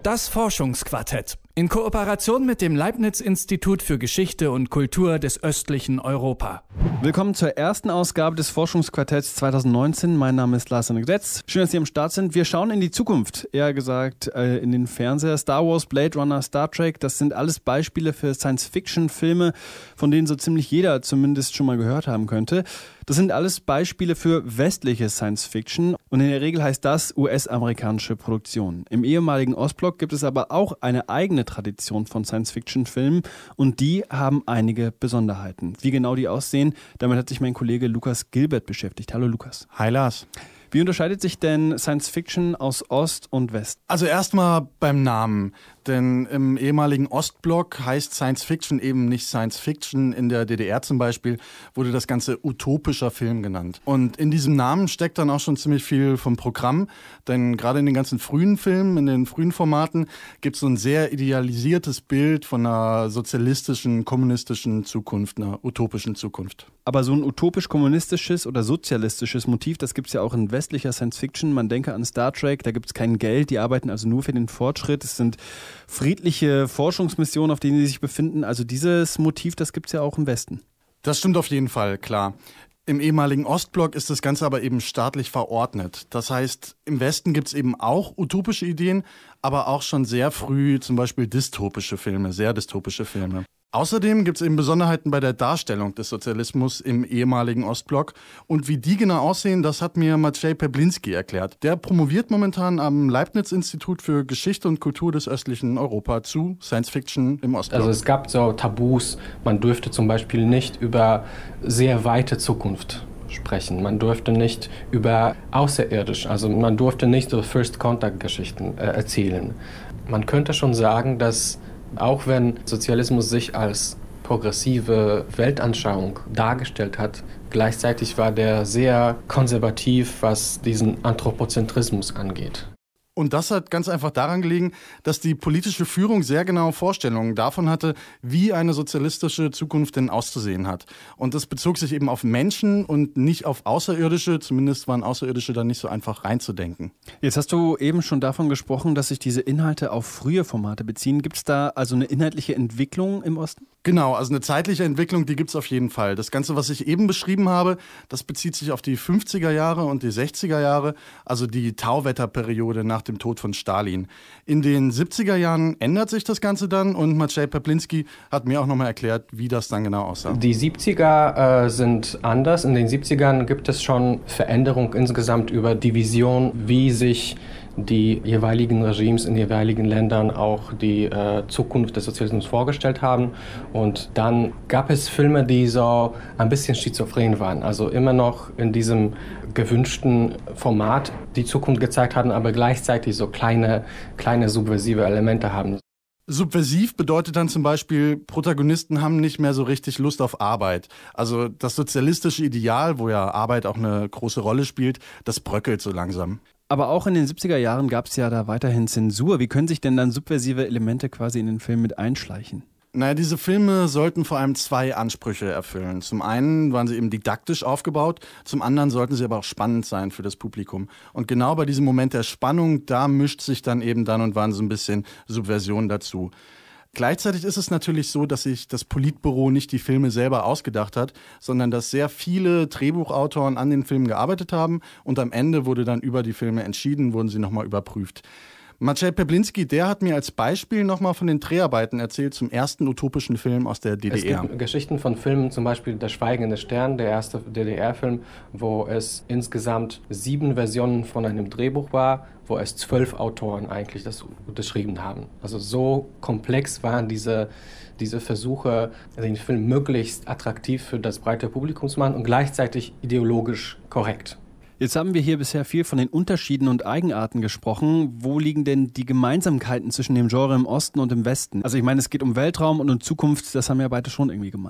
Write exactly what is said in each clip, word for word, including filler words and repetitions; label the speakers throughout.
Speaker 1: Das Forschungsquartett. In Kooperation mit dem Leibniz-Institut für Geschichte und Kultur des östlichen Europa.
Speaker 2: Willkommen zur ersten Ausgabe des Forschungsquartetts zwanzig neunzehn. Mein Name ist Lars Gretz. Schön, dass Sie am Start sind. Wir schauen in die Zukunft, eher gesagt äh, in den Fernseher. Star Wars, Blade Runner, Star Trek, das sind alles Beispiele für Science-Fiction-Filme, von denen so ziemlich jeder zumindest schon mal gehört haben könnte. Das sind alles Beispiele für westliche Science-Fiction und in der Regel heißt das U S-amerikanische Produktion. Im ehemaligen Ostblock gibt es aber auch eine eigene Tradition von Science-Fiction-Filmen und die haben einige Besonderheiten. Wie genau die aussehen, damit hat sich mein Kollege Lukas Gilbert beschäftigt. Hallo Lukas.
Speaker 3: Hi Lars.
Speaker 2: Wie unterscheidet sich denn Science-Fiction aus Ost und West?
Speaker 3: Also erstmal beim Namen, denn im ehemaligen Ostblock heißt Science-Fiction eben nicht Science-Fiction. In der D D R zum Beispiel wurde das Ganze utopischer Film genannt. Und in diesem Namen steckt dann auch schon ziemlich viel vom Programm, denn gerade in den ganzen frühen Filmen, in den frühen Formaten gibt es so ein sehr idealisiertes Bild von einer sozialistischen, kommunistischen Zukunft, einer utopischen Zukunft.
Speaker 2: Aber so ein utopisch-kommunistisches oder sozialistisches Motiv, das gibt es ja auch in westlicher Science-Fiction. Man denke an Star Trek, da gibt es kein Geld, die arbeiten also nur für den Fortschritt. Es sind friedliche Forschungsmissionen, auf denen sie sich befinden. Also dieses Motiv, das gibt es ja auch im Westen.
Speaker 3: Das stimmt auf jeden Fall, klar. Im ehemaligen Ostblock ist das Ganze aber eben staatlich verordnet. Das heißt, im Westen gibt es eben auch utopische Ideen, aber auch schon sehr früh zum Beispiel dystopische Filme, sehr dystopische Filme. Außerdem gibt es eben Besonderheiten bei der Darstellung des Sozialismus im ehemaligen Ostblock. Und wie die genau aussehen, das hat mir Maciej Pawliński erklärt. Der promoviert momentan am Leibniz-Institut für Geschichte und Kultur des östlichen Europa zu Science-Fiction im Ostblock.
Speaker 4: Also es gab so Tabus, man dürfte zum Beispiel nicht über sehr weite Zukunft sprechen. Man durfte nicht über außerirdisch, also man durfte nicht so First-Contact-Geschichten äh, erzählen. Man könnte schon sagen, dass auch wenn Sozialismus sich als progressive Weltanschauung dargestellt hat, gleichzeitig war der sehr konservativ, was diesen Anthropozentrismus angeht.
Speaker 3: Und das hat ganz einfach daran gelegen, dass die politische Führung sehr genaue Vorstellungen davon hatte, wie eine sozialistische Zukunft denn auszusehen hat. Und das bezog sich eben auf Menschen und nicht auf Außerirdische. Zumindest waren Außerirdische dann nicht so einfach reinzudenken.
Speaker 2: Jetzt hast du eben schon davon gesprochen, dass sich diese Inhalte auf frühe Formate beziehen. Gibt es da also eine inhaltliche Entwicklung im Osten?
Speaker 3: Genau, also eine zeitliche Entwicklung, die gibt es auf jeden Fall. Das Ganze, was ich eben beschrieben habe, das bezieht sich auf die fünfziger Jahre und die sechziger Jahre, also die Tauwetterperiode nach dem Tod von Stalin. In den siebziger Jahren ändert sich das Ganze dann und Maciej Pawliński hat mir auch nochmal erklärt, wie das dann genau aussah.
Speaker 4: Die siebziger äh, sind anders. In den siebzigern gibt es schon Veränderung insgesamt über die Vision, wie sich die jeweiligen Regimes in jeweiligen Ländern auch die äh, Zukunft des Sozialismus vorgestellt haben. Und dann gab es Filme, die so ein bisschen schizophren waren, also immer noch in diesem gewünschten Format die Zukunft gezeigt haben, aber gleichzeitig so kleine, kleine subversive Elemente haben.
Speaker 3: Subversiv bedeutet dann zum Beispiel, Protagonisten haben nicht mehr so richtig Lust auf Arbeit. Also das sozialistische Ideal, wo ja Arbeit auch eine große Rolle spielt, das bröckelt so langsam.
Speaker 2: Aber auch in den siebziger Jahren gab es ja da weiterhin Zensur. Wie können sich denn dann subversive Elemente quasi in den Film mit einschleichen?
Speaker 3: Naja, diese Filme sollten vor allem zwei Ansprüche erfüllen. Zum einen waren sie eben didaktisch aufgebaut, zum anderen sollten sie aber auch spannend sein für das Publikum. Und genau bei diesem Moment der Spannung, da mischt sich dann eben dann und wann so ein bisschen Subversion dazu. Gleichzeitig ist es natürlich so, dass sich das Politbüro nicht die Filme selber ausgedacht hat, sondern dass sehr viele Drehbuchautoren an den Filmen gearbeitet haben und am Ende wurde dann über die Filme entschieden, wurden sie nochmal überprüft. Maciej Pawliński, der hat mir als Beispiel nochmal von den Dreharbeiten erzählt zum ersten utopischen Film aus der D D R.
Speaker 4: Es gibt Geschichten von Filmen, zum Beispiel Der Schweigende Stern, der erste D D R-Film, wo es insgesamt sieben Versionen von einem Drehbuch war, wo es zwölf Autoren eigentlich das unterschrieben haben. Also so komplex waren diese, diese Versuche, den Film möglichst attraktiv für das breite Publikum zu machen und gleichzeitig ideologisch korrekt.
Speaker 2: Jetzt haben wir hier bisher viel von den Unterschieden und Eigenarten gesprochen. Wo liegen denn die Gemeinsamkeiten zwischen dem Genre im Osten und im Westen? Also ich meine, es geht um Weltraum und um Zukunft, das haben ja beide schon irgendwie gemein.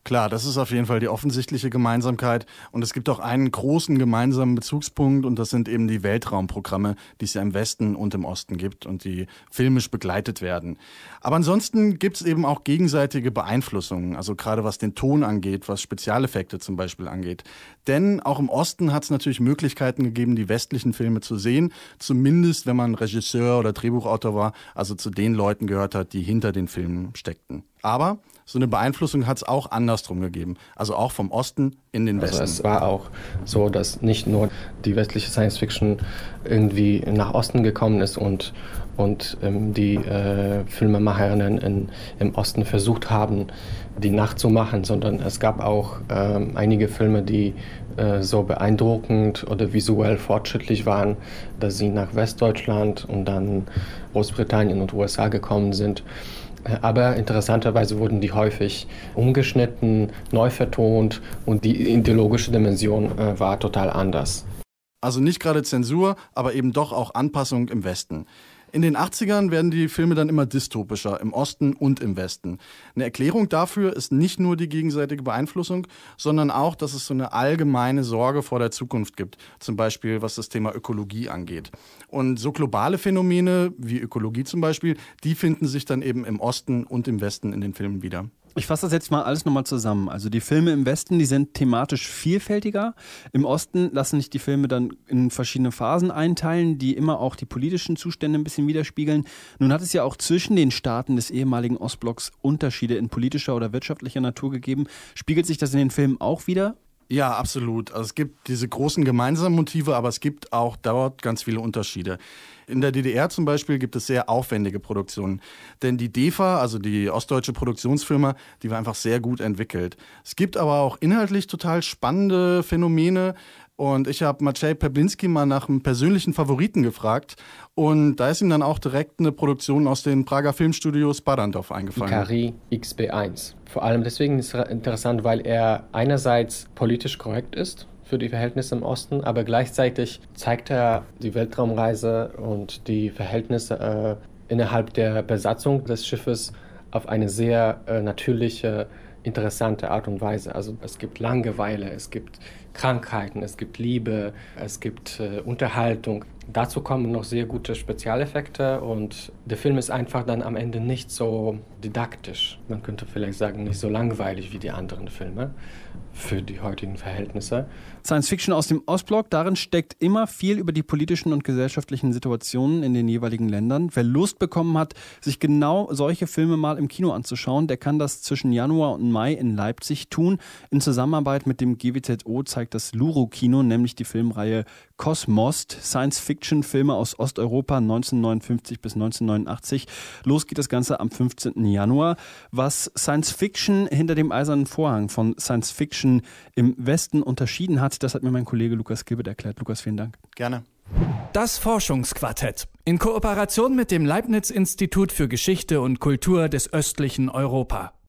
Speaker 3: Klar, das ist auf jeden Fall die offensichtliche Gemeinsamkeit. Und es gibt auch einen großen gemeinsamen Bezugspunkt und das sind eben die Weltraumprogramme, die es ja im Westen und im Osten gibt und die filmisch begleitet werden. Aber ansonsten gibt es eben auch gegenseitige Beeinflussungen, also gerade was den Ton angeht, was Spezialeffekte zum Beispiel angeht. Denn auch im Osten hat es natürlich Möglichkeiten gegeben, die westlichen Filme zu sehen, zumindest wenn man Regisseur oder Drehbuchautor war, also zu den Leuten gehört hat, die hinter den Filmen steckten. Aber so eine Beeinflussung hat es auch andersrum gegeben, also auch vom Osten in den Westen.
Speaker 4: Also es war auch so, dass nicht nur die westliche Science-Fiction irgendwie nach Osten gekommen ist und, und ähm, die äh, Filmemacherinnen in, im Osten versucht haben, die nachzumachen, sondern es gab auch ähm, einige Filme, die äh, so beeindruckend oder visuell fortschrittlich waren, dass sie nach Westdeutschland und dann Großbritannien und U S A gekommen sind. Aber interessanterweise wurden die häufig umgeschnitten, neu vertont und die ideologische Dimension äh, war total anders.
Speaker 3: Also nicht gerade Zensur, aber eben doch auch Anpassung im Westen. In den achtzigern werden die Filme dann immer dystopischer, im Osten und im Westen. Eine Erklärung dafür ist nicht nur die gegenseitige Beeinflussung, sondern auch, dass es so eine allgemeine Sorge vor der Zukunft gibt. Zum Beispiel, was das Thema Ökologie angeht. Und so globale Phänomene, wie Ökologie zum Beispiel, die finden sich dann eben im Osten und im Westen in den Filmen wieder.
Speaker 2: Ich fasse das jetzt mal alles nochmal zusammen. Also die Filme im Westen, die sind thematisch vielfältiger. Im Osten lassen sich die Filme dann in verschiedene Phasen einteilen, die immer auch die politischen Zustände ein bisschen widerspiegeln. Nun hat es ja auch zwischen den Staaten des ehemaligen Ostblocks Unterschiede in politischer oder wirtschaftlicher Natur gegeben. Spiegelt sich das in den Filmen auch wieder?
Speaker 3: Ja, absolut. Also es gibt diese großen gemeinsamen Motive, aber es gibt auch dort ganz viele Unterschiede. In der D D R zum Beispiel gibt es sehr aufwendige Produktionen. Denn die D E F A, also die ostdeutsche Produktionsfirma, die war einfach sehr gut entwickelt. Es gibt aber auch inhaltlich total spannende Phänomene. Und ich habe Maciej Pawliński mal nach einem persönlichen Favoriten gefragt. Und da ist ihm dann auch direkt eine Produktion aus den Prager Filmstudios Barrandov eingefallen.
Speaker 4: Ikari X B eins. Vor allem deswegen ist es interessant, weil er einerseits politisch korrekt ist für die Verhältnisse im Osten, aber gleichzeitig zeigt er die Weltraumreise und die Verhältnisse äh, innerhalb der Besatzung des Schiffes auf eine sehr äh, natürliche, interessante Art und Weise. Also es gibt Langeweile, es gibt Krankheiten, es gibt Liebe, es gibt äh, Unterhaltung. Dazu kommen noch sehr gute Spezialeffekte und der Film ist einfach dann am Ende nicht so didaktisch. Man könnte vielleicht sagen, nicht so langweilig wie die anderen Filme für die heutigen Verhältnisse.
Speaker 2: Science Fiction aus dem Ostblock, darin steckt immer viel über die politischen und gesellschaftlichen Situationen in den jeweiligen Ländern. Wer Lust bekommen hat, sich genau solche Filme mal im Kino anzuschauen, der kann das zwischen Januar und Mai in Leipzig tun. In Zusammenarbeit mit dem G W Z O zeigt das Luro-Kino nämlich die Filmreihe Kosmost, Science-Fiction-Filme aus Osteuropa neunzehnhundertneunundfünfzig bis neunzehnhundertneunundachtzig. Los geht das Ganze am fünfzehnten Januar. Was Science-Fiction hinter dem eisernen Vorhang von Science-Fiction im Westen unterschieden hat, das hat mir mein Kollege Lukas Gilbert erklärt. Lukas, vielen Dank.
Speaker 3: Gerne.
Speaker 1: Das Forschungsquartett in Kooperation mit dem Leibniz-Institut für Geschichte und Kultur des östlichen Europa.